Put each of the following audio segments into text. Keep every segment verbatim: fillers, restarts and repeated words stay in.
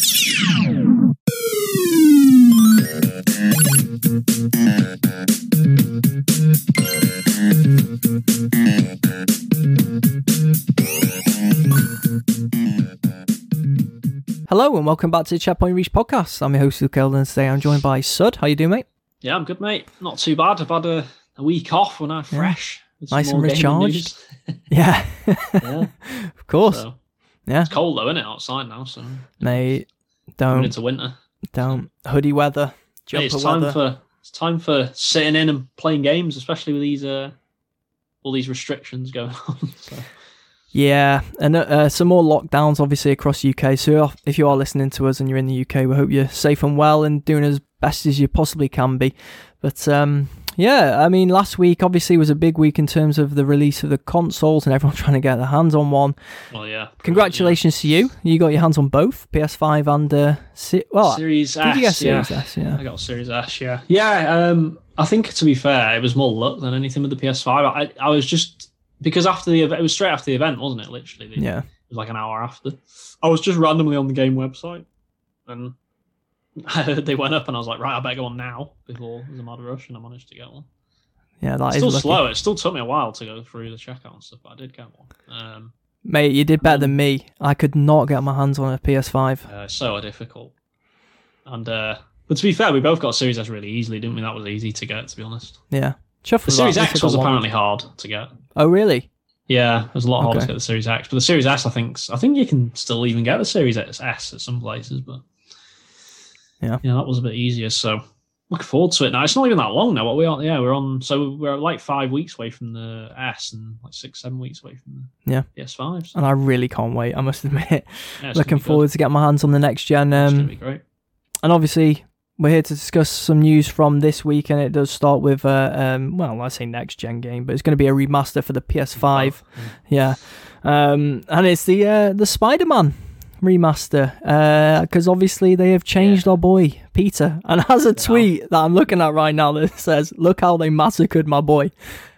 Hello and welcome back to the Checkpoint Reach podcast. I'm your host Luke Eldon and today I'm joined by Sud. How you doing, mate? Yeah, I'm good, mate. Not too bad. I've had a, a week off when I'm fresh. Yeah. Nice and recharged. yeah. yeah. Of course. So, yeah. It's cold though, isn't it, outside now? So mate, don't coming into winter. Don't hoodie weather. Jumper hey, it's time weather. for it's time for sitting in and playing games, especially with these uh all these restrictions going on. So. Yeah, and uh, some more lockdowns obviously across the U K. So if you are listening to us and you're in the U K, we hope you're safe and well and doing as best as you possibly can be. But um, yeah, I mean, last week obviously was a big week in terms of the release of the consoles and everyone trying to get their hands on one. Well, yeah. Congratulations yeah. to you. You got your hands on both, P S five and uh, si- well, Series did S. you get Series yeah. S? Yeah, I got Series S. Yeah, yeah. Um, I think to be fair, it was more luck than anything with the P S five. I, I was just. Because after the event, it was straight after the event, wasn't it? Literally, the, yeah. It was like an hour after. I was just randomly on the game website, and they went up, and I was like, right, I better go on now before there's a mad rush, and I managed to get one. Yeah, that it's is still lucky. slow. It still took me a while to go through the checkout and stuff, but I did get one. Um, Mate, you did better than me. I could not get my hands on a P S five. Uh, so difficult. And uh, but to be fair, we both got Series S really easily, didn't we? That was easy to get, to be honest. Yeah. Chuff The Series that. X was apparently hard to get. Oh, really? Yeah, it was a lot harder Okay. to get the Series X, but the Series S, I think, I think you can still even get the Series S at some places, but yeah, yeah, that was a bit easier. So looking forward to it now. It's not even that long now. What we are, yeah, we're on. So we're like five weeks away from the S and like six, seven weeks away from the yeah P S five. So. And I really can't wait. I must admit, Yeah, looking forward to getting my hands on the next gen. Um, it's gonna be great. And obviously, we're here to discuss some news from this week, and it does start with, uh, um, well, I say next gen game, but it's going to be a remaster for the P S five. Oh, yeah. yeah, um, and it's the uh, the Spider-Man remaster, because uh, obviously they have changed Yeah. our boy Peter, and has a tweet that I'm looking at right now that says, "Look how they massacred my boy."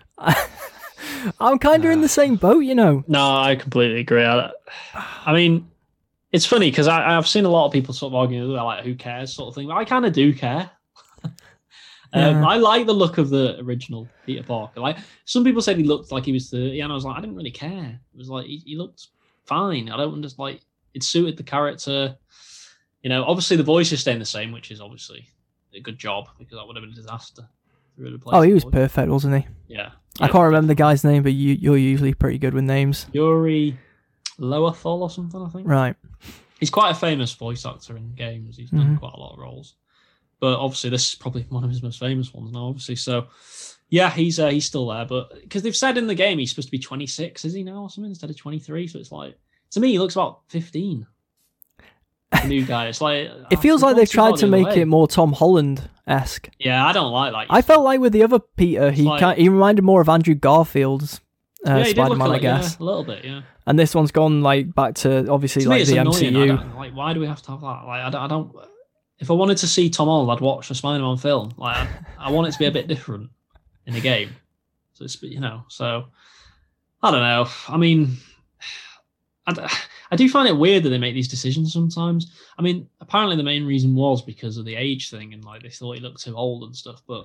I'm kind of in the same boat, you know. No, I completely agree. I, I mean. It's funny because I've seen a lot of people sort of arguing like, who cares sort of thing. But I kind of do care. um, Yeah. I like the look of the original Peter Parker. Like some people said he looked like he was thirty, and I was like, I didn't really care. It was like he, he looked fine. I don't just like it suited the character. You know, obviously the voice is staying the same, which is obviously a good job because that would have been a disaster. Oh, he was perfect, wasn't he? Yeah. I can't remember the guy's name, but you, you're usually pretty good with names. Yuri Lowenthal or something, I think. Right. He's quite a famous voice actor in games. He's done Mm-hmm. quite a lot of roles. But obviously this is probably one of his most famous ones now, obviously. So, yeah, he's uh, he's still there. But because they've said in the game he's supposed to be twenty-six, is he now or something, instead of twenty-three? So it's like, to me, he looks about fifteen. The new guy. It's like... It feels like they've tried to make it more Tom Holland-esque. Yeah, I don't like that. I felt like with the other Peter, he like- kind he reminded more of Andrew Garfield's uh, yeah, he did look Spider-Man, I like, guess. yeah, a little bit, yeah. And this one's gone like back to obviously To me, like it's the annoying. M C I U. don't- Like, why do we have to have that? Like, I don't, I don't. If I wanted to see Tom Holland, I'd watch a Spider-Man film. Like, I, I want it to be a bit different in the game. So it's, you know, so I don't know. I mean, I, d- I do find it weird that they make these decisions sometimes. I mean, apparently the main reason was because of the age thing, and like they thought he looked too old and stuff. But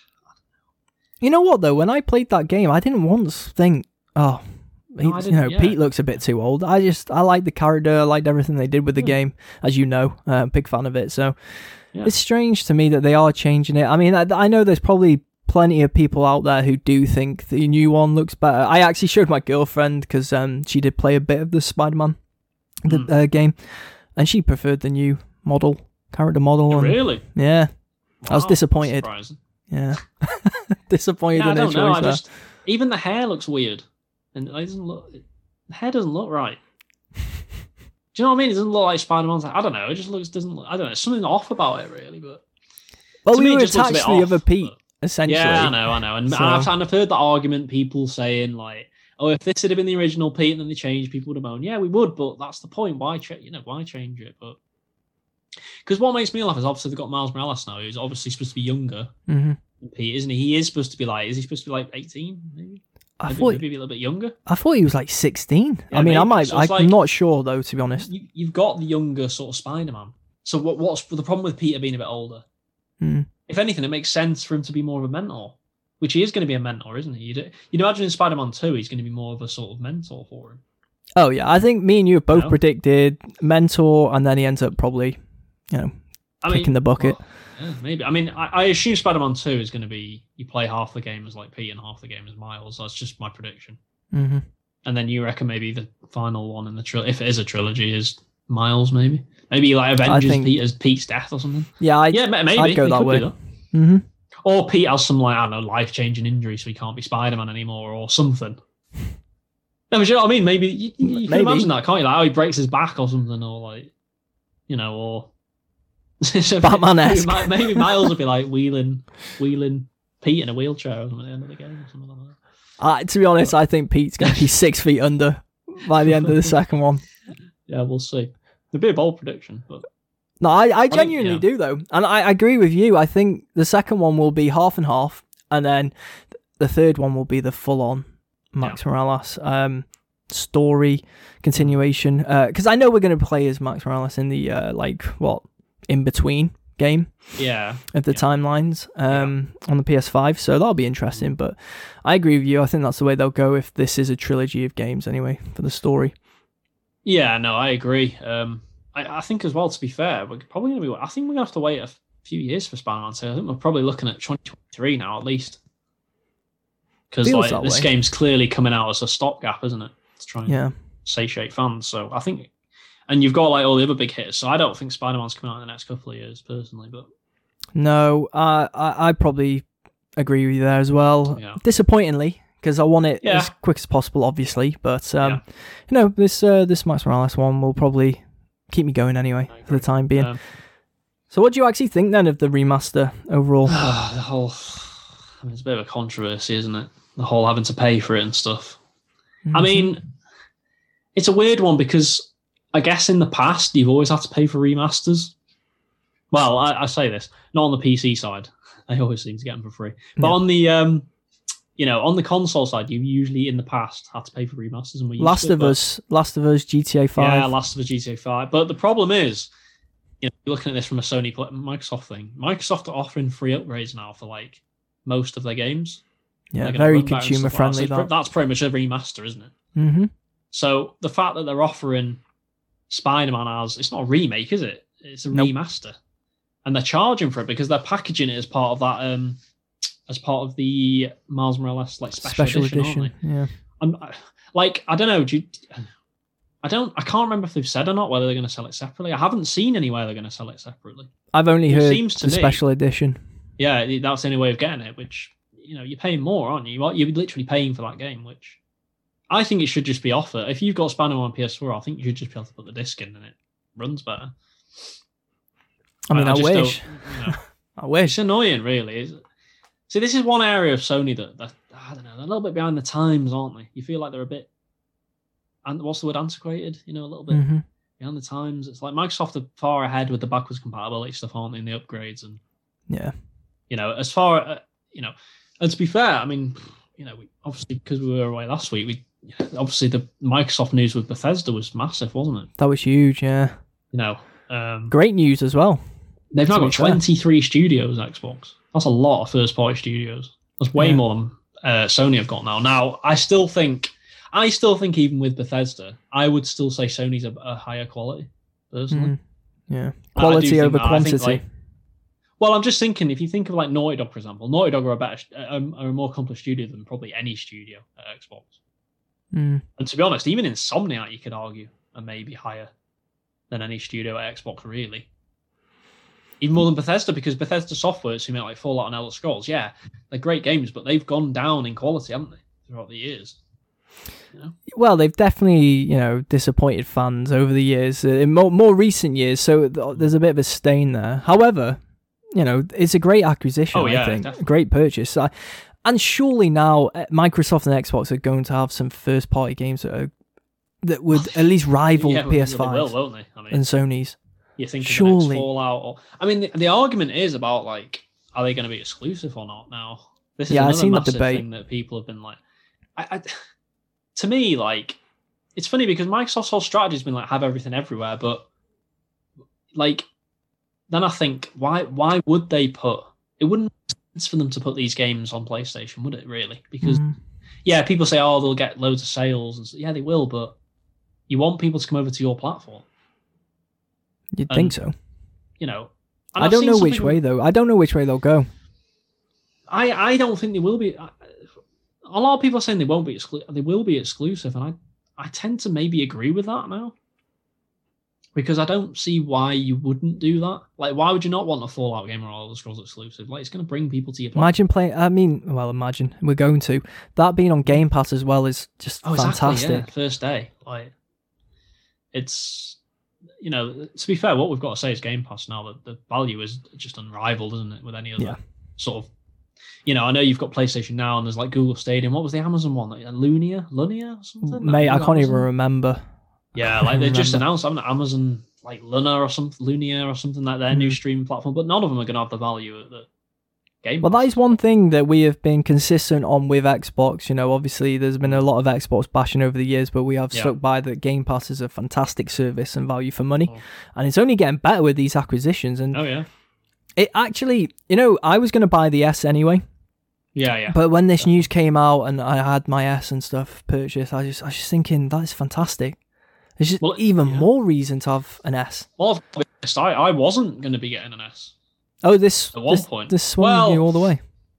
You know what though? When I played that game, I didn't once think, oh, he, No, I you didn't, know, yeah. Pete looks a bit too old. I just I liked the character, I liked everything they did with the Yeah. game, as you know, uh, big fan of it. So Yeah. it's strange to me that they are changing it. I mean, I, I know there's probably plenty of people out there who do think the new one looks better. I actually showed my girlfriend because um, she did play a bit of the Spider-Man the, Mm. uh, game, and she preferred the new model, character model. And, really, yeah, I was Wow, disappointed. surprising. Yeah, disappointed Yeah, I in her don't know. choice I there. just even the hair looks weird, and it doesn't look. The hair doesn't look right. Do you know what I mean? It doesn't look like Spider-Man's. I don't know. It just looks doesn't. Look, I don't know. There's something off about it, really. But Well, to we me, it were just looks a attached bit to the off, other Pete, but- essentially. yeah, I know, I know, and, So- and I've, and I've heard the argument. People saying like, "Oh, if this had been the original Pete and then they changed, people would have moaned." Yeah, we would, but that's the point. Why, cha- you know, why change it? But because what makes me laugh is obviously they've got Miles Morales now, who's obviously supposed to be younger hmm than Pete, isn't he? He is supposed to be like, is he supposed to be like eighteen? Maybe. I maybe, thought maybe a little bit younger. I thought he was like sixteen. Yeah, I mean, maybe. I might. So it's I'm like- not sure though, to be honest. You, you've got the younger sort of Spider-Man. So what, what's the problem with Peter being a bit older? Hmm. If anything, it makes sense for him to be more of a mentor, which he is going to be a mentor, isn't he? You'd, you'd imagine in Spider-Man two, he's going to be more of a sort of mentor for him. Oh yeah, I think me and you have both No. predicted mentor, and then he ends up probably, you know, I kicking mean, the bucket. well, yeah, maybe. I mean, I, I assume Spider-Man two is going to be you play half the game as like Pete and half the game as Miles. That's just my prediction. Hmm. And then you reckon maybe the final one in the trilogy, if it is a trilogy, is Miles. Maybe, maybe like Avengers think- Peter's Pete's death or something. Yeah, I Yeah, ma- maybe I'd go They that could way. do hmm Or Pete has some like I don't know life-changing injury, so he can't be Spider-Man anymore, or something. No, but you know what I mean? Maybe you, you can Maybe. imagine that, can't you? Like how he breaks his back or something, or like, you know, or So Batman-esque. Maybe, maybe Miles would be like wheeling, wheeling Pete in a wheelchair or something at the end of the game or something like that. Uh, to be honest, I think Pete's going to be six feet under by the end of the second one. Yeah, we'll see. It'd be a bold prediction, but No, I, I think, genuinely yeah. do though, and I, I agree with you. I think the second one will be half and half, and then the third one will be the full-on Max Morales um, story continuation. Because I know we're going to play as Max Morales in the uh, like what in between game yeah, of the Yeah. timelines um, on the P S five, so that'll be interesting. But I agree with you. I think that's the way they'll go if this is a trilogy of games anyway for the story. yeah. No, I agree. Um, I, I think as well. To be fair, we're probably going to be. I think we're going to have to wait a few years for Spider-Man two. I think we're probably looking at twenty twenty-three now at least. Because Feels like that this way. game's clearly coming out as a stopgap, isn't it? To try and Yeah. satiate fans. So I think, and you've got like all the other big hitters. So I don't think Spider-Man's coming out in the next couple of years, personally. But No, uh, I I probably agree with you there as well. Yeah. Disappointingly, because I want it Yeah. as quick as possible, obviously. But um, Yeah. you know, this uh, this Max Morales one will probably keep me going anyway I for the agree. time being. Um, So, what do you actually think then of the remaster overall? the whole, I mean, it's a bit of a controversy, isn't it? The whole having to pay for it and stuff. I mean, it's a weird one because I guess in the past you've always had to pay for remasters. Well, I, I say this not on the P C side; they always seem to get them for free. But Yeah. on the, um, you know, on the console side, you've usually in the past had to pay for remasters. And we used Last to, of but- Us, Last of Us, G T A five. yeah, Last of Us, G T A five. But the problem is, you know, you're looking at this from a Sony pl- Microsoft thing. Microsoft are offering free upgrades now for like most of their games. yeah, They're gonna very run better and consumer stuff like that. friendly. So That. it's pre- that's pretty much a remaster, isn't it? Mm-hmm. So the fact that they're offering Spider-Man as it's not a remake, is it? It's a Nope. remaster, and they're charging for it because they're packaging it as part of that, um, as part of the Miles Morales like special, Special edition, edition. aren't they? Yeah. I'm I- like, I don't know. Do you, I don't. I can't remember if they've said or not whether they're going to sell it separately. I haven't seen anywhere they're going to sell it separately. I've only It heard seems to the me- special edition. Yeah, that's the only way of getting it. Which you know, you're paying more, aren't you? You're literally paying for that game, which. I think it should just be offered. If you've got Spider-Man on P S four, I think you should just be able to put the disc in and it runs better. I mean, I, just wish. don't- you know, I wish. it's annoying, really. Is See, this is one area of Sony that, that I don't know, they're a little bit behind the times, aren't they? You feel like they're a bit, and what's the word, antiquated? You know, a little bit hmm behind the times. It's like Microsoft are far ahead with the backwards compatibility stuff, aren't they, in the upgrades and Yeah. you know, as far uh, you know, and to be fair, I mean, you know, we, obviously because we were away last week, we obviously the Microsoft news with Bethesda was massive, wasn't it? That was huge. Yeah. You know, um, Great news as well. they've now to be got fair. twenty-three studios. Xbox. That's a lot of first-party studios. That's way Yeah. more than uh, Sony have got now. Now, I still think, I still think even with Bethesda, I would still say Sony's a, a higher quality. Personally, Mm. Yeah. I- I do Quality think over that. I think, quantity. like, Well, I'm just thinking, if you think of like Naughty Dog, for example, Naughty Dog are a better, um, are a more accomplished studio than probably any studio at Xbox. Mm. And to be honest, even Insomniac, you could argue, are maybe higher than any studio at Xbox, really. Even more than Bethesda, because Bethesda Softworks, who make like Fallout and Elder Scrolls, yeah, they're great games, but they've gone down in quality, haven't they, throughout the years? You know? Well, they've definitely, you know, disappointed fans over the years, uh, in more, more recent years, so th- there's a bit of a stain there. However, you know, it's a great acquisition, Oh, yeah, I think. definitely. Great purchase. I, and surely now uh, Microsoft and Xbox are going to have some first-party games that are, that would at least rival Yeah, P S They five will, won't they? I mean, and Sony's. you think of the surely. next Fallout, or I mean, the, the argument is about like, are they going to be exclusive or not? Now, this is Yeah, I've another seen that massive debate. thing that people have been like. I, I, to me, like, it's funny because Microsoft's whole strategy has been like have everything everywhere, but like, then I think why why would they put? It wouldn't make sense for them to put these games on PlayStation, would it? Really? Because mm. yeah, people say, oh, they'll get loads of sales, and so, yeah, they will, but you want people to come over to your platform. You'd and, think so. You know, I don't know which way though. I don't know which way they'll go. I I don't think they will be. A lot of people are saying they won't be exclusive. They will be exclusive, and I I tend to maybe agree with that now. Because I don't see why you wouldn't do that. Like, why would you not want a Fallout game or Elder Scrolls exclusive? Like, it's going to bring people to your platform. Imagine playing. I mean, well, imagine we're going to that being on Game Pass as well is just oh, fantastic. Exactly, yeah. First day, like, it's you know. To be fair, what we've got to say is Game Pass now. That the value is just unrivaled, isn't it? With any other yeah. sort of. You know, I know you've got PlayStation Now, and there's like Google Stadium. What was the Amazon one? Like, Lunia, Lunia, or something. Mate, I can't Amazon? even remember. Yeah, like they just announced having Amazon like Luna or something, Lunia or something like their mm. new streaming platform, but none of them are going to have the value of the game. Well, that is one thing that we have been consistent on with Xbox. You know, obviously there's been a lot of Xbox bashing over the years, but we have yeah. stuck by that Game Pass is a fantastic service and value for money, oh. and it's only getting better with these acquisitions. And oh yeah, it actually, you know, I was going to buy the S anyway. Yeah, yeah. But when this news came out and I had my S and stuff purchased, I just I was just thinking that is fantastic. There's just well, even yeah. more reason to have an S. Well, I, I wasn't going to be getting an S. Oh, this at one this, point. This swung well, you all the way.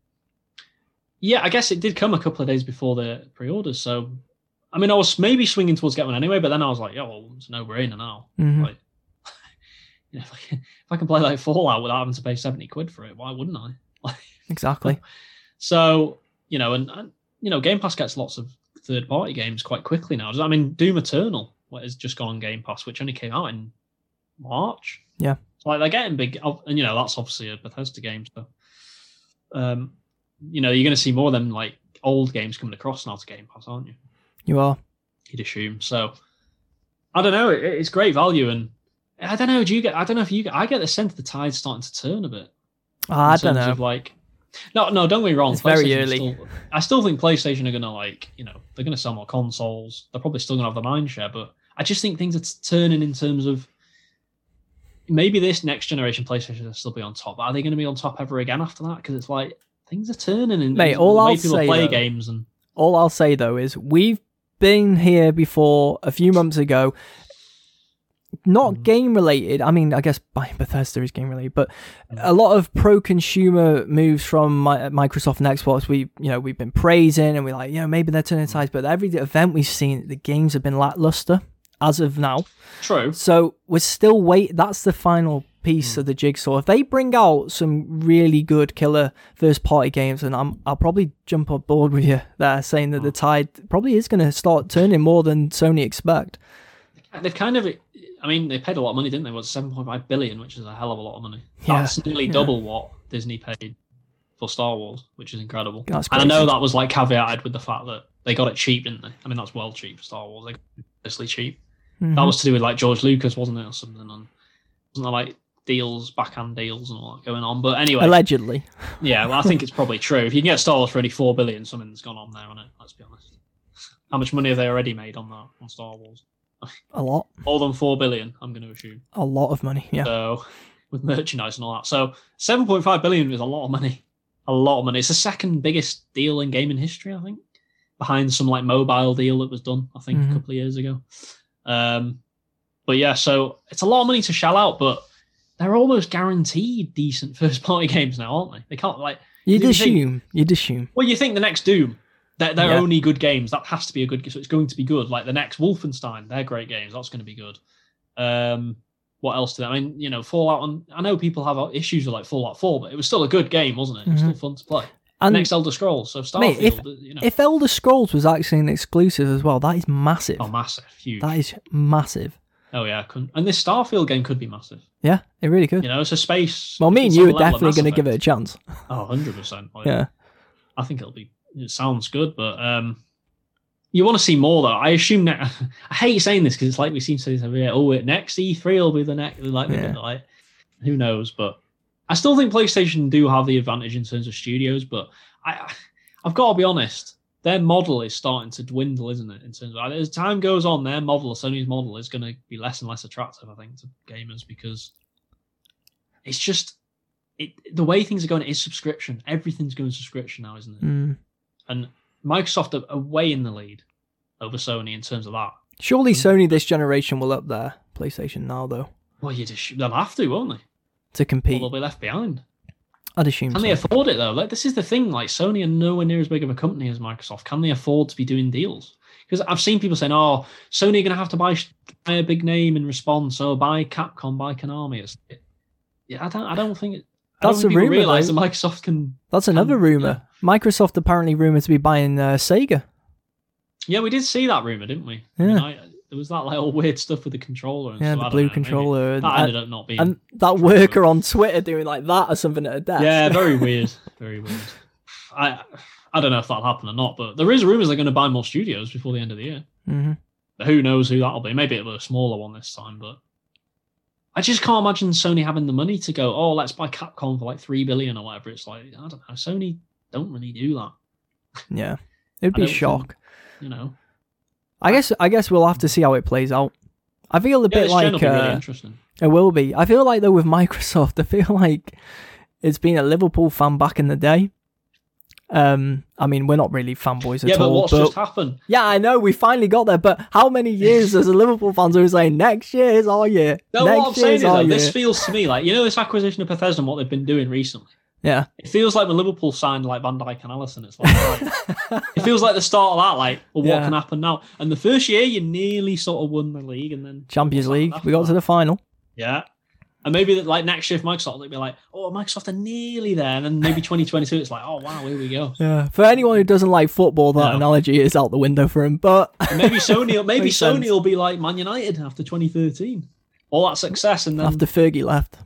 Yeah, I guess it did come a couple of days before the pre-orders. So, I mean, I was maybe swinging towards getting one anyway, but then I was like, yeah, well, it's a no-brainer now. Mm-hmm. Like, you know, if I, can, if I can play like Fallout without having to pay seventy quid for it, why wouldn't I? Like, exactly. So, you know, and, and you know, Game Pass gets lots of third-party games quite quickly now. I mean, Doom Eternal has just gone on Game Pass, which only came out in March. Yeah. So, like, they're getting big, and, you know, that's obviously a Bethesda game. So, um, you know, you're going to see more of them, like, old games coming across now to Game Pass, aren't you? You are. You'd assume. So, I don't know. It, it's great value, and I don't know, do you get, I don't know if you get, I get the sense the tide's starting to turn a bit. Oh, I don't know. Of, like, No, no, don't get me wrong. It's very early. Still, I still think PlayStation are going to, like, you know, they're going to sell more consoles. They're probably still going to have the mind share, but I just think things are t- turning in terms of maybe this next generation PlayStation will still be on top. Are they going to be on top ever again after that? Because it's like things are turning in Mate, in all the way I'll people say, play though, games. And all I'll say, though, is we've been here before a few months ago. Not game related. I mean, I guess buying Bethesda is game related, but a lot of pro-consumer moves from my, Microsoft and Xbox. We, you know, we've been praising, and we're like, you know, maybe they're turning sides. But every event we've seen, the games have been lackluster as of now. True. So we're still wait. That's the final piece mm. of the jigsaw. If they bring out some really good killer first-party games, and I'm, I'll probably jump on board with you there, saying that the tide probably is going to start turning more than Sony expect. They've kind of. I mean, they paid a lot of money, didn't they? It was seven point five billion, which is a hell of a lot of money. Yeah. That's nearly yeah. double what Disney paid for Star Wars, which is incredible. That's and I know that was like caveated with the fact that they got it cheap, didn't they? I mean, that's well cheap for Star Wars. They got it ridiculously cheap. Mm-hmm. That was to do with like George Lucas, wasn't it, or something? And wasn't there like deals, backhand deals, and all that going on? But anyway, allegedly. Yeah, well, I think it's probably true. If you can get Star Wars for only four billion, something's gone on there, on it. Let's be honest. How much money have they already made on that on Star Wars? A lot. More than four billion, I'm going to assume. A lot of money, yeah. So, with merchandise and all that. So, seven point five billion is a lot of money. A lot of money. It's the second biggest deal in gaming history, I think. Behind some, like, mobile deal that was done, I think, mm-hmm. a couple of years ago. Um, but, yeah, so it's a lot of money to shell out, but they're almost guaranteed decent first-party games now, aren't they? They can't, like... You'd assume. Think, you'd assume. Well, you think the next Doom... They're, they're yeah. only good games. That has to be a good game. So it's going to be good. Like the next Wolfenstein, they're great games. That's going to be good. Um, what else do they? I mean, you know, Fallout. And I know people have issues with like Fallout four, but it was still a good game, wasn't it? It was mm-hmm. still fun to play. And next Elder Scrolls. So Starfield. Mate, if, you know. if Elder Scrolls was actually an exclusive as well, that is massive. Oh, massive, huge. That is massive. Oh yeah, and this Starfield game could be massive. Yeah, it really could. You know, it's a space. Well, me and you are definitely going to give it a chance. Oh, one hundred percent. Like, yeah. I think it'll be. It sounds good, but um. You want to see more, though. I assume that... I hate saying this because it's like we seem to say this every year. Oh, next E three will be the next... Like, yeah. like, who knows? But I still think PlayStation do have the advantage in terms of studios, but I, I've got to be honest. their model is starting to dwindle, isn't it? In terms of as time goes on, their model, Sony's model, is going to be less and less attractive, I think, to gamers because it's just it. The way things are going is subscription. Everything's going subscription now, isn't it? Mm. And Microsoft are, are way in the lead over Sony in terms of that. Surely Sony this generation will up their PlayStation now, though. Well, you just they'll have to, won't they? To compete, or they'll be left behind. I'd assume. Can so. they afford it though? Like this is the thing. Like Sony are nowhere near as big of a company as Microsoft. Can they afford to be doing deals? Because I've seen people saying, "Oh, Sony are going to have to buy, buy a big name in response. So buy Capcom, buy Konami." It's, it, yeah, I don't. I don't think. It, I That's don't a think rumor. Realize though. that Microsoft can. That's another can, rumor. Yeah. Microsoft apparently rumored to be buying uh, Sega. Yeah, we did see that rumor, didn't we? Yeah. I mean, I, there was that like all weird stuff with the controller. And Yeah, stuff. the I don't blue know, controller. maybe. And, That ended up not being. and that worker on Twitter doing like that or something at a desk. Yeah, very weird. Very weird. I I don't know if that'll happen or not, but there is rumours they're going to buy more studios before the end of the year. Mm-hmm. But who knows who that'll be? Maybe it'll be a smaller one this time, but I just can't imagine Sony having the money to go, oh, let's buy Capcom for like three billion or whatever. It's like, I don't know. Sony don't really do that. Yeah. It'd I be a don't shock. think, you know. I guess I guess we'll have to see how it plays out. I feel a Yeah, bit this gen will like be really uh, interesting. it will be. I feel like though with Microsoft, I feel like it's been a Liverpool fan back in the day. Um, I mean, we're not really fanboys at Yeah, but all. what's just happened? Yeah, I know we finally got there. But how many years as a Liverpool fans are saying next year is our year? No, next what I'm saying is our though, year. this feels to me like, you know, this acquisition of Bethesda and what they've been doing recently. Yeah, It feels like when Liverpool signed like Van Dijk and Allison, it's like, right. It feels like the start of that, like, well, what Yeah. can happen now? And the first year, you nearly sort of won the league, and then Champions what's League. happened We got after to that? the final. Yeah. And maybe that, like next year, if Microsoft, they'll be like, oh, Microsoft are nearly there, and then maybe twenty twenty-two, it's like, oh wow, here we go. Yeah. For anyone who doesn't like football, that No. analogy is out the window for him. But And maybe Sony, maybe Makes Sony sense. will be like Man United after twenty thirteen, all that success, and then after Fergie left,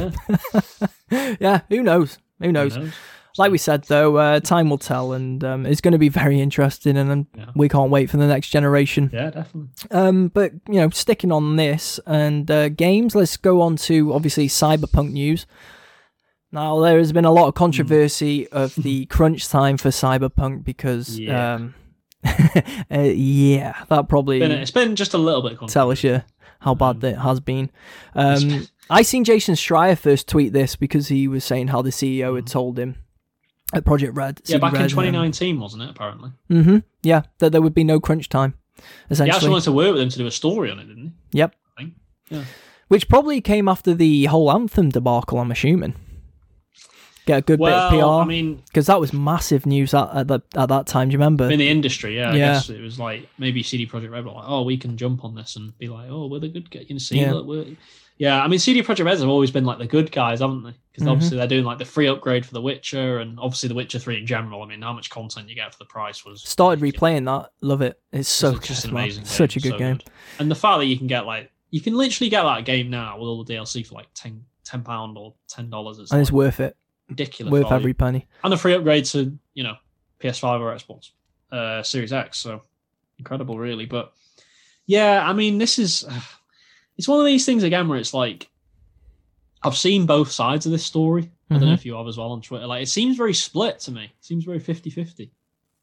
yeah, yeah, who knows? Who knows? Who knows? Like we said, though, uh, time will tell, and um, it's going to be very interesting, and um, Yeah. we can't wait for the next generation. Yeah, definitely. Um, but, you know, sticking on this and uh, games, let's go on to, obviously, Cyberpunk news. Now, there has been a lot of controversy of the crunch time for Cyberpunk because, Yeah. um, uh, yeah, that probably Been, it's been just a little bit. tells you how bad Um, it has been. Um, I seen Jason Schreier first tweet this because he was saying how the C E O had told him at Project Red. Yeah, back in Red, twenty nineteen, wasn't it? Apparently. Um, mm-hmm, yeah, that there would be no crunch time, He essentially. actually wanted to work with him to do a story on it, didn't he? Yep. I think. Yeah. Which probably came after the whole Anthem debacle, I'm assuming. Get a good Well, bit of P R. I mean, Because that was massive news at, at, the, at that time, do you remember? in the industry, yeah, I Yeah. guess it was like maybe C D Projekt Red were like, oh, we can jump on this and be like, oh, we're the good guys. You know, see, Yeah. look, we're... yeah. I mean, C D Projekt Reds have always been like the good guys, haven't they? Because Mhm. obviously they're doing like the free upgrade for The Witcher, and obviously The Witcher three in general. I mean, how much content you get for the price was Started replaying that. Love it. It's so It's just good, an man. amazing game. Such a good so game. good. And the fact that you can get like you can literally get that game now with all the D L C for like ten pound or ten dollars. It's And like it's worth it. ridiculous. Worth value. every penny. And a free upgrade to, you know, P S five or Xbox uh, Series X. So incredible, really. But yeah, I mean, this is it's one of these things again where it's like I've seen both sides of this story. I don't know Mhm. if you have as well on Twitter. Like, it seems very split to me. It seems very fifty-fifty.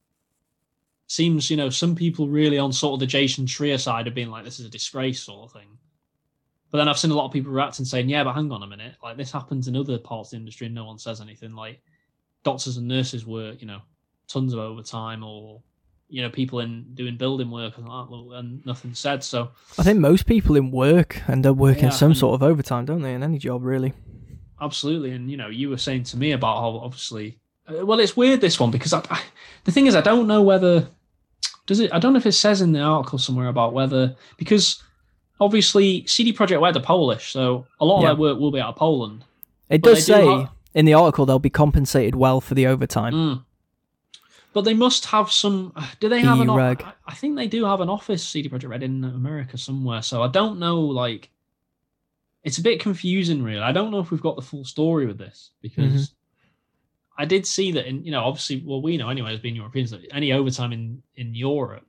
Seems, you know, some people really on sort of the Jason Schreier side of being like, this is a disgrace sort of thing. But then I've seen a lot of people reacting saying, yeah, but hang on a minute. Like, this happens in other parts of the industry and no one says anything. Like, doctors and nurses work, you know, tons of overtime, or, you know, people in doing building work and, that, and nothing said. So I think most people in work end up working Yeah, some and- sort of overtime, don't they, in any job, really? absolutely. And, you know, you were saying to me about how obviously, uh, well, it's weird, this one, because I, I, the thing is, I don't know whether, does it, I don't know if it says in the article somewhere about whether, because obviously C D Projekt Red are Polish, so a lot Yeah. of their work will be out of Poland. It But does they do say have- in the article they'll be compensated well for the overtime. Mm. But they must have some, do they have E an, o- reg. I, I think they do have an office, C D Projekt Red, in America somewhere, so I don't know, like, it's a bit confusing, really. I don't know if we've got the full story with this, because Mhm. I did see that in, you know, obviously, well, we know anyway, as being Europeans, that any overtime in, in Europe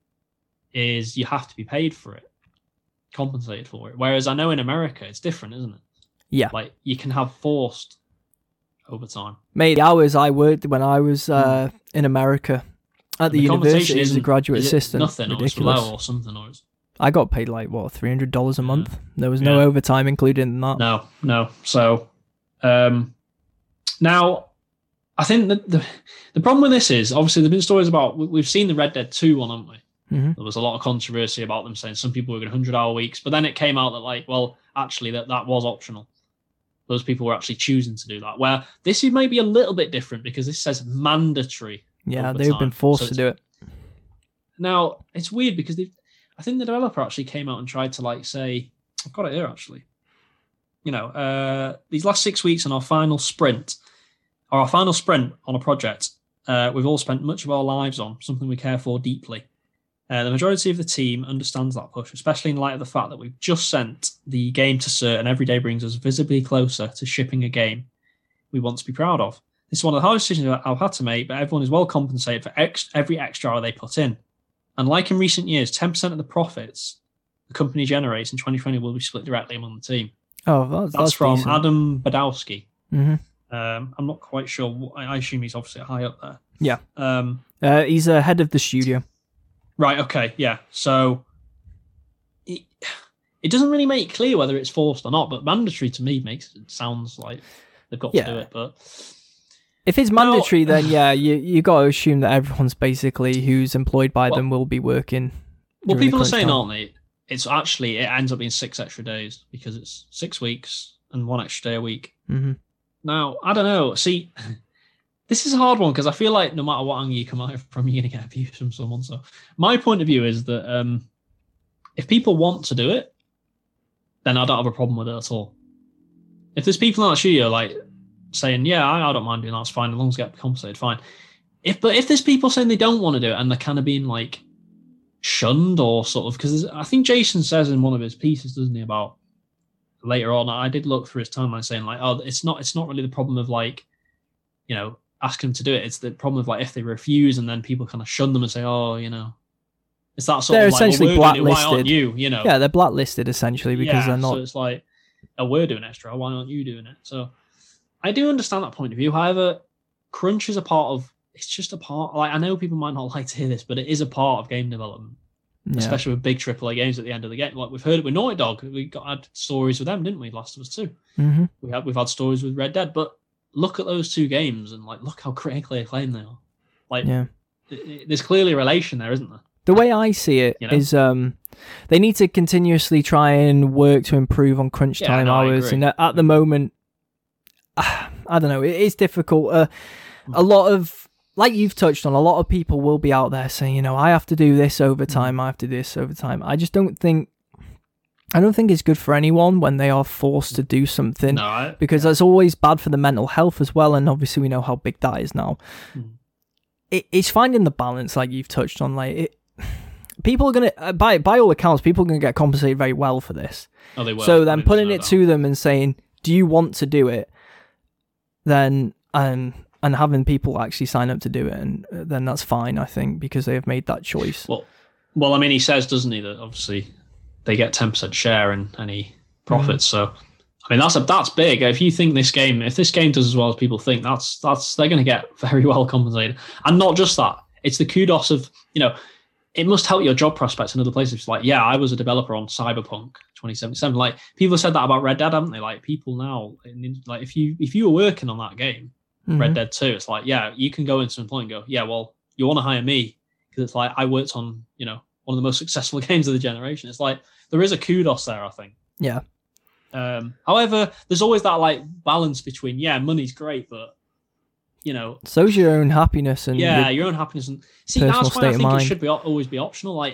is you have to be paid for it, compensated for it. Whereas I know in America, it's different, isn't it? Yeah. Like, you can have forced overtime. Mate, the hours I worked when I was uh, in America, At the, the university as a graduate is it assistant. nothing, Ridiculous. or it's low or something, or it's... I got paid like, what, three hundred dollars a month? Yeah. There was no Yeah. overtime included in that. No, no. So, um, now, I think that the the problem with this is, obviously, there have been stories about, we- we've seen the Red Dead two one, haven't we? Mm-hmm. There was a lot of controversy about them saying some people were going one hundred hour weeks, but then it came out that, like, well, actually, that, that was optional. Those people were actually choosing to do that. Where this is maybe a little bit different because this says mandatory. Yeah, overtime. they've been forced So to do it. Now, it's weird because they've, I think the developer actually came out and tried to, like, say, I've got it here, actually. You know, uh, these last six weeks on our final sprint, or our final sprint on a project, uh, we've all spent much of our lives on, something we care for deeply. Uh, the majority of the team understands that push, especially in light of the fact that we've just sent the game to cert and every day brings us visibly closer to shipping a game we want to be proud of. This is one of the hardest decisions I've had to make, but everyone is well compensated for ex- every extra hour they put in. And like in recent years, ten percent of the profits the company generates in twenty twenty will be split directly among the team. Oh, that's, That's, that's from decent. Adam Badowski. Mm-hmm. Um, I'm not quite sure. What, I assume he's obviously high up there. Yeah. Um, Uh, he's a head of the studio. right. Okay. Yeah. So it, it doesn't really make clear whether it's forced or not, but mandatory to me makes it sounds like they've got Yeah. to do it. But If it's mandatory, then yeah, you you got to assume that everyone's basically who's employed by Well- them will be working. well, during the people are crunch saying, time. aren't they? It's actually it ends up being six extra days because it's six weeks and one extra day a week. Mhm. Now, I don't know. See, this is a hard one because I feel like no matter what angle you come at it from, you're going to get abuse from someone. So my point of view is that um, if people want to do it, then I don't have a problem with it at all. If there's people in that studio like saying, yeah, I, I don't mind doing that, it's fine, as long as I get compensated, fine. If But if there's people saying they don't want to do it and they're kind of being like shunned or sort of, because I think Jason says in one of his pieces, doesn't he, about later on, I did look through his timeline saying like, oh, it's not it's not really the problem of like, you know, asking them to do it. It's the problem of like if they refuse and then people kind of shun them and say, oh, you know, it's that sort They're of like, essentially well, we're doing it, why blacklisted. aren't you? You know, Yeah, they're blacklisted essentially because yeah, they're not. So it's like, oh, we're doing extra. Why aren't you doing it? So I do understand that point of view. However, crunch is a part of. It's just a part. Like I know people might not like to hear this, but it is a part of game development. Yeah. Especially with big triple A games at the end of the game. Like we've heard it with Naughty Dog. We got had stories with them, didn't we? Last of Us two. Mm-hmm. We had we've had stories with Red Dead, but look at those two games and like look how critically acclaimed they are. Like Yeah. th- th- there's clearly a relation there, isn't there? The way I see it You know? is, um, they need to continuously try and work to improve on crunch Yeah, time no, I hours. agree. And at at the moment, I don't know, it is difficult. Uh, a lot of, like you've touched on, a lot of people will be out there saying, you know, I have to do this overtime, I have to do this overtime. I just don't think, I don't think it's good for anyone when they are forced to do something. No, I, Because that's always bad for the mental health as well, and obviously we know how big that is now. Mhm. It, it's finding the balance, like you've touched on. Like it, people are gonna, uh, by by all accounts, people are gonna get compensated very well for this. oh, they will. so I then mean, putting there's it no to them and saying, "Do you want to do it?" Then and and having people actually sign up to do it, and uh, then that's fine, I think, because they have made that choice. Well, well, I mean, he says, doesn't he, that obviously they get ten percent share in any profits. So, I mean, that's a, that's big. If you think this game, if this game does as well as people think, that's that's they're going to get very well compensated. And not just that, it's the kudos of, you know, it must help your job prospects in other places. It's like, yeah, I was a developer on Cyberpunk twenty seventy-seven. Like people have said that about Red Dead, haven't they? Like people now, like if you if you were working on that game, Mhm. Red Dead two, it's like, yeah, you can go into employment and go, yeah, well, you want to hire me because it's like I worked on, you know, one of the most successful games of the generation. It's like there is a kudos there, I think. Yeah. Um, however, there's always that like balance between, yeah, money's great, but you know, So's your own happiness and yeah, your- your own happiness and see personal that's why state I of think it mind. should be always be optional. Like,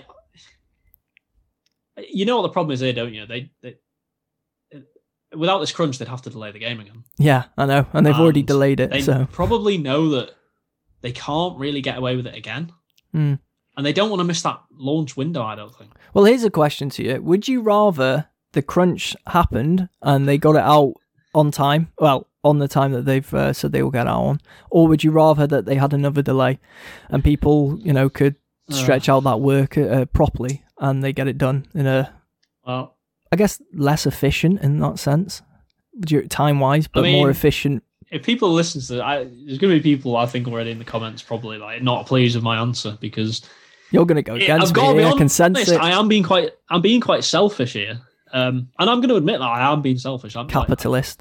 you know what the problem is here, don't you? They, they without this crunch, they'd have to delay the game again. yeah, I know, and they've already And delayed it. They So probably know that they can't really get away with it again. Mm. And they don't want to miss that launch window, I don't think. Well, here's a question to you. Would you rather the crunch happened and they got it out on time, well, on the time that they've uh, said they will get out on, or would you rather that they had another delay and people, you know, could stretch out that work uh, properly and they get it done in a, Well, I guess, less efficient in that sense, time-wise, but I mean, more efficient if people listen to it, I, there's going to be people I think already in the comments probably like not pleased with my answer because you're going to go against I've got me. to be I can sense honest, it. I am being quite, I'm being quite selfish here, um, and I'm going to admit that I am being selfish. I'm Capitalist.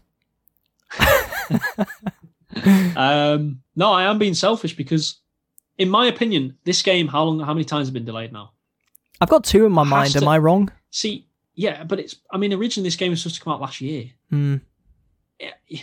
Like, um, no, I am being selfish because, in my opinion, this game, how long, how many times has it been delayed now? I've got two in my mind. to, Am I wrong? See, yeah, but it's. I mean, originally this game was supposed to come out last year. Mm. Yeah,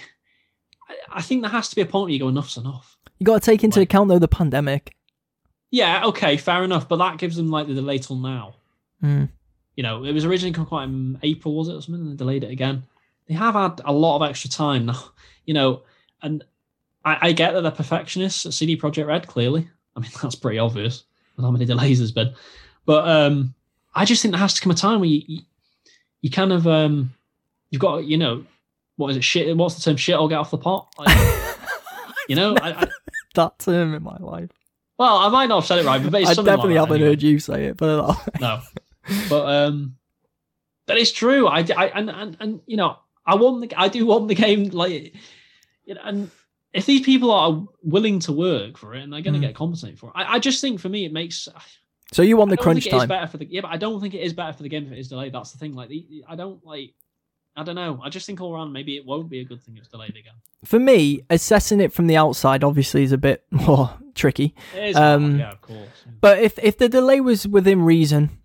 I think there has to be a point where you go, enough's enough. You got to take into like, account though the pandemic. Yeah, okay, fair enough, but that gives them like the delay till now. Mm. You know, it was originally going to come out in April, was it, or something, and they delayed it again. They have had a lot of extra time now, you know, and I, I get that they're perfectionists at C D Projekt Red, clearly. I mean, that's pretty obvious with how many delays there's been. But um, I just think there has to come a time where you, you, you kind of, um, you've got, you know, what is it, shit, what's the term, shit or get off the pot? Like, you know, I, I, that term in my life. Well, I might not have said it right, but it's I something definitely like that haven't anyway. heard you say it, but no. But um, but it's true. I, I and, and and you know, I want the I do want the game like, you know, and if these people are willing to work for it and they're going to Mm. get compensated for it, I, I just think for me it makes. So you want the I don't crunch think it is time? better for the yeah, but I don't think it is better for the game if it is delayed. That's the thing. Like, the, I don't like. I don't know. I just think all around maybe it won't be a good thing if it's delayed again. For me, assessing it from the outside obviously is a bit more tricky. It is, Um, yeah, of course. But if, if the delay was within reason,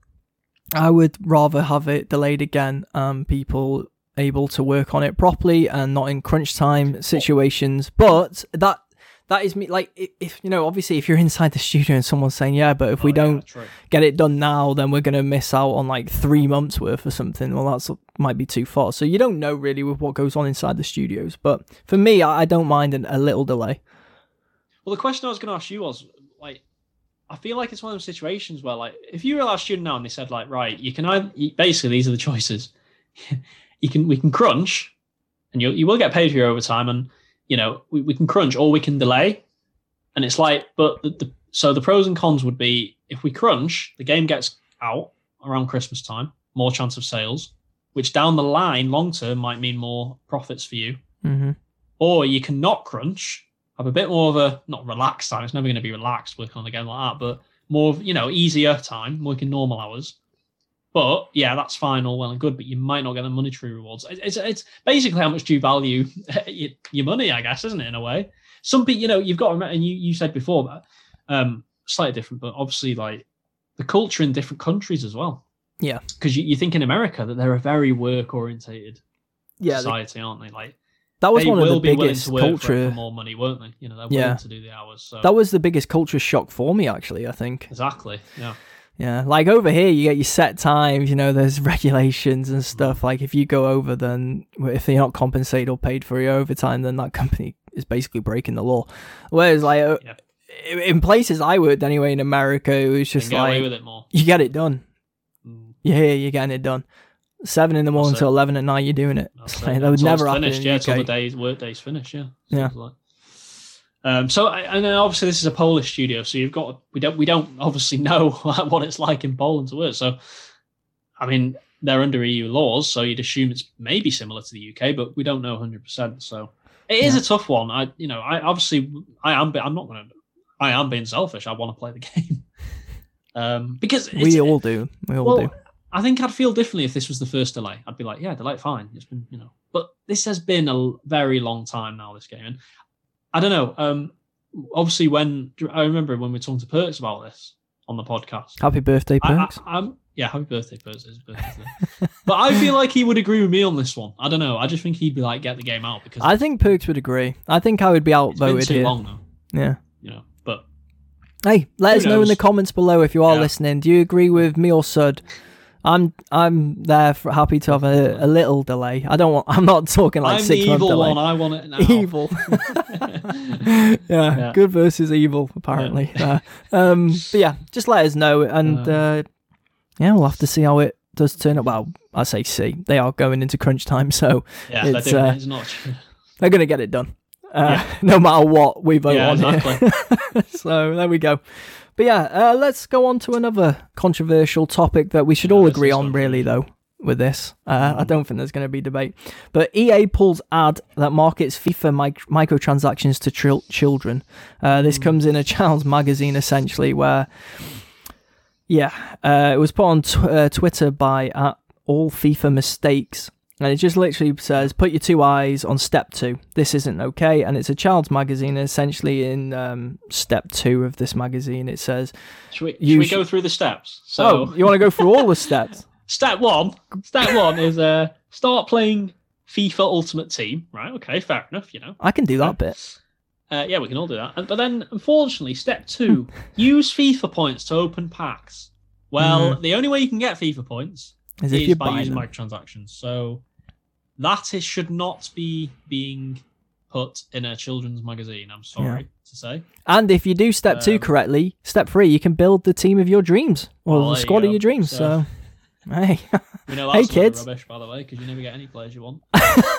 I would rather have it delayed again. Um, people able to work on it properly and not in crunch time situations. But that that is me. Like, if you know, obviously, if you're inside the studio and someone's saying, "Yeah, but if Oh, we yeah, don't true. get it done now, then we're gonna miss out on like three months worth or something." Well, that's might be too far. So you don't know really with what goes on inside the studios. But for me, I, I don't mind an, a little delay. Well, the question I was going to ask you was, like, I feel like it's one of those situations where, like, if you were a student now and they said, like, right, you can either, basically, these are the choices. you can, we can crunch, and you you will get paid for your overtime, and, you know, we, we can crunch, or we can delay. And it's like, but the, the so the pros and cons would be, if we crunch, the game gets out around Christmas time, more chance of sales, which down the line, long term, might mean more profits for you. Mm-hmm. Or you can not crunch, have a bit more of a, not relaxed time, it's never going to be relaxed working on the game like that, but more of, you know, easier time, working normal hours. But yeah, that's fine, all well and good, but you might not get the monetary rewards. It's, it's basically how much do you value your money, I guess, isn't it, in a way? Some people, you know, you've got to remember, and you, you said before, but um, slightly different, but obviously, like, the culture in different countries as well. Yeah. Because you, you think in America that they're a very work-orientated Yeah, society, they, aren't they? Like, that was they one of will the be willing biggest to work culture. for, for more money, won't they? You know, they're willing Yeah. to do the hours. So. That was the biggest culture shock for me, actually, I think. Exactly, yeah. Yeah, like over here, you get your set times, you know, there's regulations and stuff. Like, if you go over, then if you're not compensated or paid for your overtime, then that company is basically breaking the law. Whereas, like, Yeah. in places I worked anyway in America, it was just Get like, away with it more. you get it done. Mm. You're here, you're getting it done. Seven in the morning That's it. till eleven at night, you're doing it. That's It's it. like, that would Until never it's happen finished, in yeah, the till the U K. day's work day's finished, yeah. Yeah. Seems like. Um, so, and then obviously this is a Polish studio, so you've got we don't we don't obviously know what it's like in Poland to work. So, I mean, they're under E U laws, so you'd assume it's maybe similar to the U K, but we don't know one hundred percent. So, it is Yeah. a tough one. I, you know, I obviously I am, I'm not going to, I am being selfish. I want to play the game, um, because it's, We all do. We all well, do. I think I'd feel differently if this was the first delay. I'd be like, yeah, delay, fine. It's been, you know, but this has been a very long time now, this game. And I don't know. Um, obviously, when I remember when we were talking to Perks about this on the podcast. Happy birthday, I, Perks. I, I'm, yeah, happy birthday, Perks. It's his birthday today. But I feel like he would agree with me on this one. I don't know. I just think he'd be like, get the game out because I think Perks would agree. I think I would be it's been outvoted too here. long now. Yeah. You know, but Hey, let Who us know in knows? the comments below if you are Yeah. listening. Do you agree with me or Sud? I'm I'm there for happy to have a, a little delay. I don't want. I'm not talking like I'm six the month evil delay. one. I want it now. Evil. yeah, Yeah. good versus evil apparently. Uh, um, but yeah, just let us know, and Uh. uh, yeah, we'll have to see how it does turn up. Well, I say see, they are going into crunch time, so Yeah, It's, they're doing uh, it. It's not. they're gonna get it done, uh, Yeah. no matter what we vote Yeah, on exactly. here. So there we go. But yeah, uh, let's go on to another controversial topic that we should Yeah, all this agree is on, really, though. with this. Uh, I don't think there's going to be debate. But E A pulls ad that markets FIFA mic- microtransactions to tril- children. Uh, this comes in a child's magazine, essentially, where, yeah, uh, it was put on tw- uh, Twitter by at All FIFA Mistakes. And it just literally says, put your two eyes on step two. This isn't okay. And it's a child's magazine. And essentially in um, step two of this magazine, it says... Should we, should we sh- go through the steps? So, oh, you want to go through all the steps? Step one. Step one is uh, start playing FIFA Ultimate Team. Right, okay, fair enough, you know. I can do that bit. Uh, yeah, we can all do that. But then, unfortunately, step two, use FIFA points to open packs. Well, mm. the only way you can get FIFA points is, if is by using them. microtransactions. So... That is, should not be being put in a children's magazine, I'm sorry yeah. to say. And if you do step um, two correctly, step three, you can build the team of your dreams. Or well, the squad you of your dreams. So, so hey. We know that's hey, kids. rubbish, by the way, because you never get any players you want.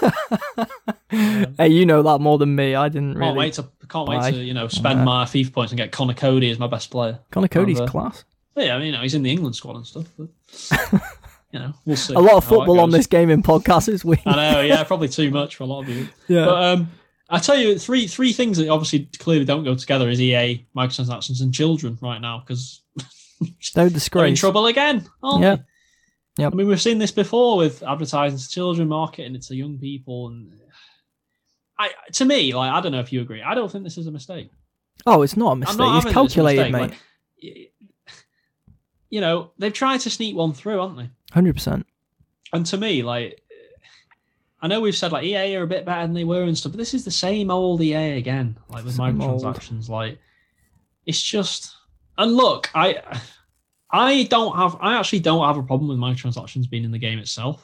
um, hey, you know that more than me. I didn't really... Can't wait to, can't wait to you know, spend uh, my FIFA points and get Connor Cody as my best player. Connor Cody's uh, class. Yeah, I mean, you know, he's in the England squad and stuff, but... You know, we'll see. A lot of football on this gaming podcast this week. I know, yeah, probably too much for a lot of you. Yeah. But um, I tell you, three three things that obviously clearly don't go together is E A, microtransactions, and children right now, because no disgrace. They're in trouble again, aren't yeah. they? Yep. I mean, we've seen this before with advertising to children, marketing it to young people, and I, to me, like, I don't know if you agree. I don't think this is a mistake. Oh, it's not a mistake. Not it's calculated, mate. Like, you know, they've tried to sneak one through, haven't they? one hundred percent. And to me, like, I know we've said, like, E A are a bit better than they were and stuff, but this is the same old E A again, like, with same microtransactions. Old. Like, it's just... And look, I I don't have... I actually don't have a problem with microtransactions being in the game itself.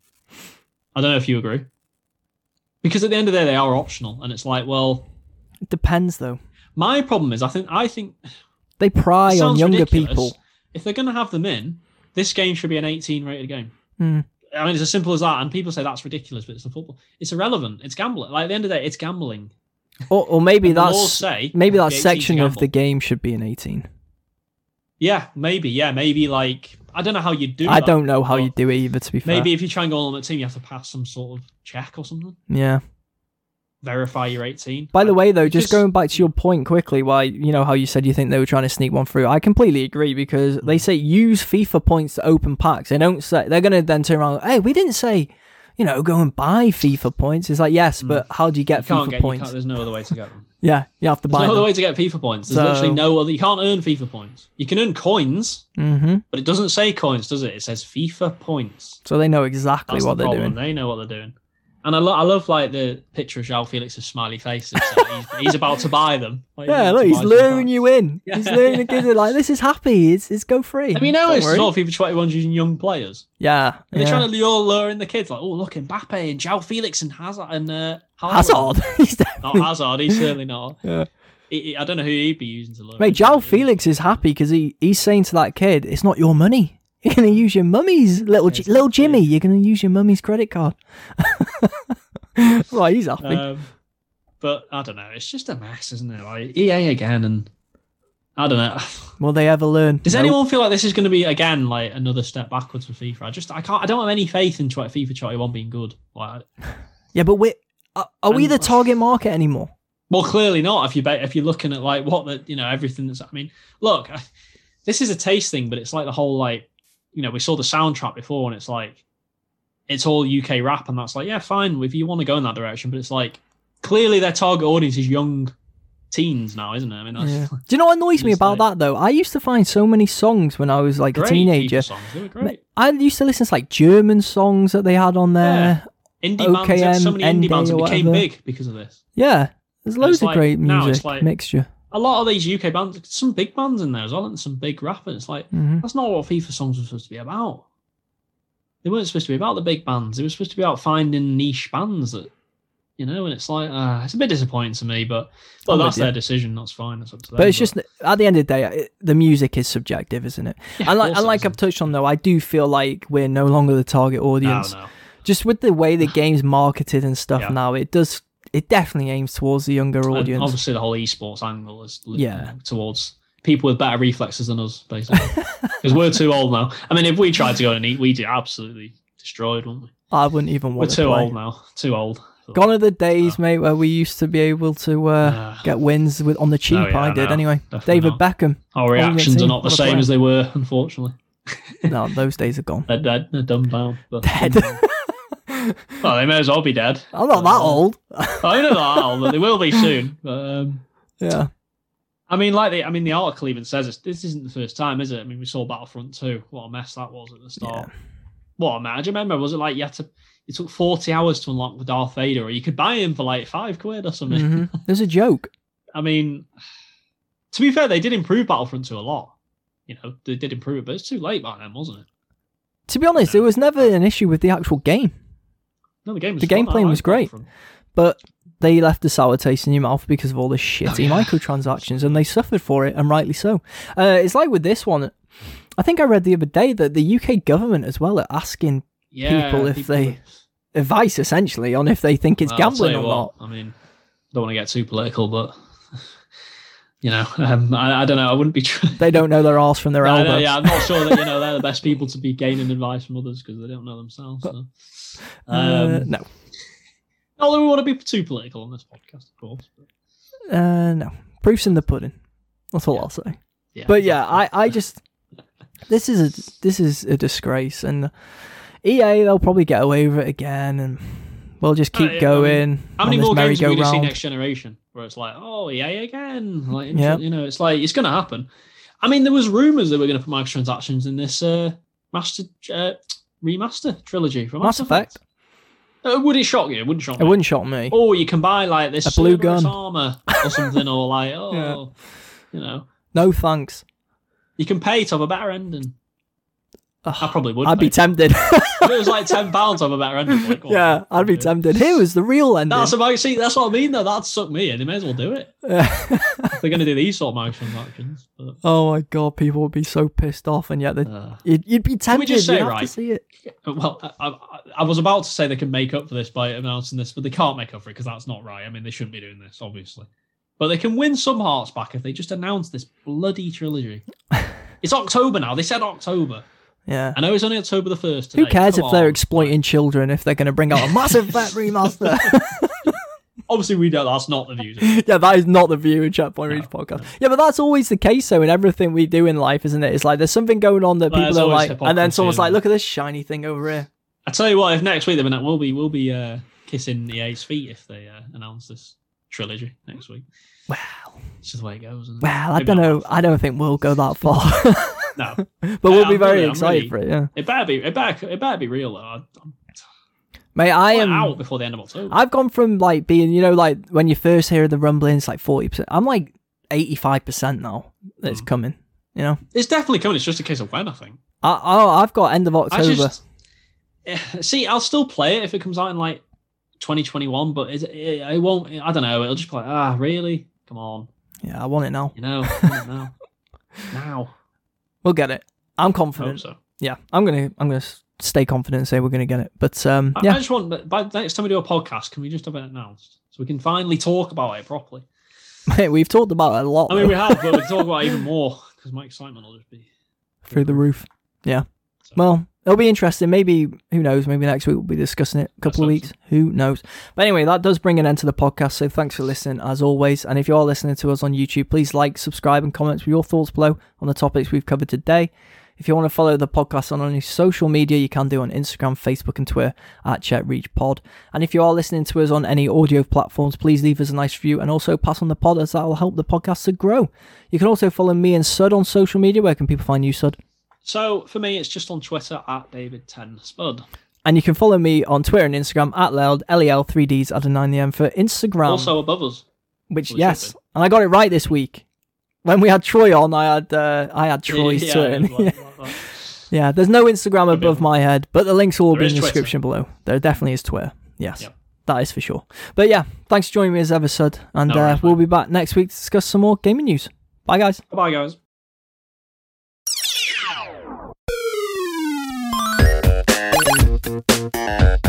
I don't know if you agree. Because at the end of the day, they are optional, and it's like, well... It depends, though. My problem is, I think... I think they pry on younger ridiculous. people. If they're going to have them in, this game should be an eighteen rated game. Mm. I mean, it's as simple as that. And people say that's ridiculous, but it's a football. It's irrelevant. It's gambling. Like, at the end of the day, it's gambling. Or, or maybe that's say maybe that section of the game should be an eighteen. Yeah, maybe. Yeah, maybe like I don't know how you do. I that, don't know how you do it either. To be fair, maybe if you try and go on the team, you have to pass some sort of check or something. Yeah. Verify you're eighteen. By the way, though, just going back to your point quickly, why you know how you said you think they were trying to sneak one through. I completely agree because they say use FIFA points to open packs. They don't say they're going to then turn around. Hey, we didn't say, you know, go and buy FIFA points. It's like yes, mm. but how do you get you FIFA get, points? There's no other way to get them. Yeah, you have to buy. There's no them. other way to get FIFA points. There's so, literally no other. You can't earn FIFA points. You can earn coins, mm-hmm. but it doesn't say coins, does it? It says FIFA points. So they know exactly That's what the they're problem. doing. They know what they're doing. And I, lo- I love like the picture of João Felix's smiley face. So he's, he's about to buy them. Like, yeah, look, he's luring you in. Yeah, he's luring yeah. the kids in like, this is happy. It's, it's go free. I mean, no, it's not FIFA twenty-one's using young players. Yeah. And they're yeah. trying to lure, lure in the kids. Like, oh, look, Mbappe and João Felix and Hazard. And, uh, Hazard? He's not Hazard. He's certainly not. Yeah. He, he, I don't know who he'd be using to lure. Mate, João Felix is happy because he, he's saying to that kid, it's not your money. You're going to use your mummy's, little, yeah, little Jimmy, you're going to use your mummy's credit card. Right, he's happy. Um, but I don't know. It's just a mess, isn't it? Like E A again, and I don't know. Will they ever learn? Does nope. anyone feel like this is going to be again like another step backwards for FIFA? I just, I can't, I don't have any faith in FIFA twenty-one being good. Like, yeah, but we are, are we the target market anymore? Well, clearly not. If you if you're looking at like what the you know everything that's. I mean, look, this is a taste thing, but it's like the whole like you know we saw the soundtrack before, and it's like. It's all U K rap, and that's like, yeah, fine, if you want to go in that direction. But it's like, clearly their target audience is young teens now, isn't it? I mean, that's, yeah. Do you know what annoys me about like, that, though? I used to find so many songs when I was like great a teenager. Songs. They were great. I used to listen to like German songs that they had on there. Yeah. Indie O K M, bands, so many indie bands that became big because of this. Yeah, there's loads of like, great music like, mixture. A lot of these U K bands, some big bands in there as well, and some big rappers. It's like, mm-hmm. that's not what FIFA songs were supposed to be about. They weren't supposed to be about the big bands. They were supposed to be about finding niche bands that, you know, and it's like, uh, it's a bit disappointing to me, but well, that's their decision. That's fine. That's up to them. But it's just, at the end of the day, it, the music is subjective, isn't it? Yeah, and like, and like I've touched on, though, I do feel like we're no longer the target audience. No, no. Just with the way the game's marketed and stuff yeah. now, it does, it definitely aims towards the younger and audience. Obviously, the whole esports angle is yeah. towards people with better reflexes than us, basically. Because we're too old now. I mean, if we tried to go and eat, we'd absolutely destroyed, wouldn't we? I wouldn't even We're want too to play. old now. Too old. Gone are the days, No. mate, where we used to be able to uh, Uh, get wins with on the cheap. no, yeah, I did no, anyway. definitely David not. Beckham. Our reactions team, are not the what a same player. as they were, unfortunately. No, those days are gone. They're dead. They're dumbed down. But, Dead. Well, they may as well be dead. I'm not that Uh, old. I know that old, but they will be soon. But, um, Yeah. I mean, like the, I mean, the article even says this, this isn't the first time, is it? I mean, we saw Battlefront two. What a mess that was at the start. Yeah. What a mess. Do you remember? Was it like you had to? It took forty hours to unlock the Darth Vader, or you could buy him for like five quid or something. Mm-hmm. There's a joke. I mean, to be fair, they did improve Battlefront two a lot. You know, they did improve it, but it's too late by then, wasn't it? To be honest, there was never an issue with the actual game. No, the game was The fun. gameplay I was liked great. Battlefront. But they left a sour taste in your mouth because of all the shitty Oh, yeah. microtransactions, and they suffered for it, and rightly so. Uh, it's like with this one. I think I read the other day that the U K government as well are asking Yeah, people if they advice essentially on if they think it's Well, I'll gambling tell or you not. what, I mean, don't want to get too political, but you know, um, I, I don't know. I wouldn't be. Tr- They don't know their arse from their No, elbow. no, yeah, I'm not sure that you know they're the best people to be gaining advice from others because they don't know themselves. So. Um, uh, no, Although we want to be too political on this podcast, of course. But, uh, no. Proof's in the pudding. That's all Yeah. I'll say. yeah, But yeah, I, I just this is a this is a disgrace, and E A they'll probably get away with it again, and we'll just keep Uh, yeah, going. How many on this more games are we going to see merry-go-round. next generation where it's like, oh, E A again? Like, Yeah. you know, it's like it's going to happen. I mean, there was rumors that we're going to put microtransactions in this uh, master uh, remaster trilogy from Mass Effect. Uh, would it shock you? It wouldn't shock It me. wouldn't shock me. Oh, you can buy like this A blue Cerberus gun. armor or something, or like, oh, Yeah. you know, No thanks. you can pay to have a better ending. I Ugh, probably would. I'd pay be tempted. If it was like ten pounds to have a better ending. Like, oh, Yeah, I'd be okay. tempted. Here was the real ending. That's about see. That's what I mean. Though that'd suck me in. They may as well do it. If they're going to do these sort of microtransactions. But, Oh my god, people would be so pissed off, and yet they'd- uh, you'd, you'd be we tempted. just say, You'd have right? to see it. well, I, I, I was about to say they can make up for this by announcing this, but they can't make up for it because that's not right. I mean, they shouldn't be doing this, obviously. But they can win some hearts back if they just announce this bloody trilogy. It's October now. They said October. Yeah. I know it's only October the first. Who today. cares Come if they're on. exploiting children if they're going to bring out a massive vet remaster? Obviously, we know that's not the views. Yeah, that is not the view in Checkpoint No, Reach podcast. no. Yeah, but that's always the case, though, in everything we do in life, isn't it? It's like there's something going on that Well, people there's are always like, and then hypocrisy, someone's like, isn't look at this shiny thing over here. I tell you what, if next week they've been, we'll be we'll be uh, kissing E A's feet if they uh, announce this trilogy next week. Wow. It's just the way it goes. Isn't it? Well, I Maybe don't not. know. I don't think we'll go that far. No, But we'll I'm be very really- I'm excited really- for it, yeah. it better be it better it better be real though. I- I'm Mate, I quite am. out before the end of October. I've gone from like being, you know, like when you first hear the rumblings, like forty percent. I'm like eighty-five percent now that it's Mm. coming, you know? It's definitely coming. It's just a case of when, I think. I, oh, I've got end of I October. just eh, see. I'll still play it if it comes out in like twenty twenty-one, but it, it, it won't. I don't know. It'll just be like, ah, really? Come on, Yeah, I want it now. you know, I want it now, now. We'll get it. I'm I hope confident. so. Yeah, I'm gonna, I'm gonna s- stay confident and say we're gonna get it. But um, I, yeah, I just want. By the next time we do a podcast, can we just have it announced so we can finally talk about it properly? mate, we've talked about it a lot. I mean, though, we have, but we can talk about it even more because my excitement will just be through the roof. Yeah. So, Well, it'll be interesting. Maybe, who knows? Maybe next week we'll be discussing it. A couple of Let's weeks. Who knows? But anyway, that does bring an end to the podcast. So thanks for listening, as always. And if you are listening to us on YouTube, please like, subscribe, and comment with your thoughts below on the topics we've covered today. If you want to follow the podcast on any social media, you can do on Instagram, Facebook, and Twitter at CheckReachPod. And if you are listening to us on any audio platforms, please leave us a nice review and also pass on the pod, as that will help the podcast to grow. You can also follow me and Sud on social media. Where can people find you, Sud? so for me, it's just on Twitter at David ten Spud. And you can follow me on Twitter and Instagram at Leld, L E L three Ds, add a nine the M for Instagram. Also above us. which, well, it yes, should and I got it right this week. When we had Troy on, I had uh, I had Troy's Yeah, Twitter. it was like- like that. Yeah, there's no Instagram Could be above on. my head, but the links will all There be in is the Twitter. description below. There definitely is Twitter. Yes, Yep. that is for sure. But yeah, thanks for joining me as ever, Sud. And No uh, worries, we'll mate. be back next week to discuss some more gaming news. Bye, guys. Bye, guys. Thank you.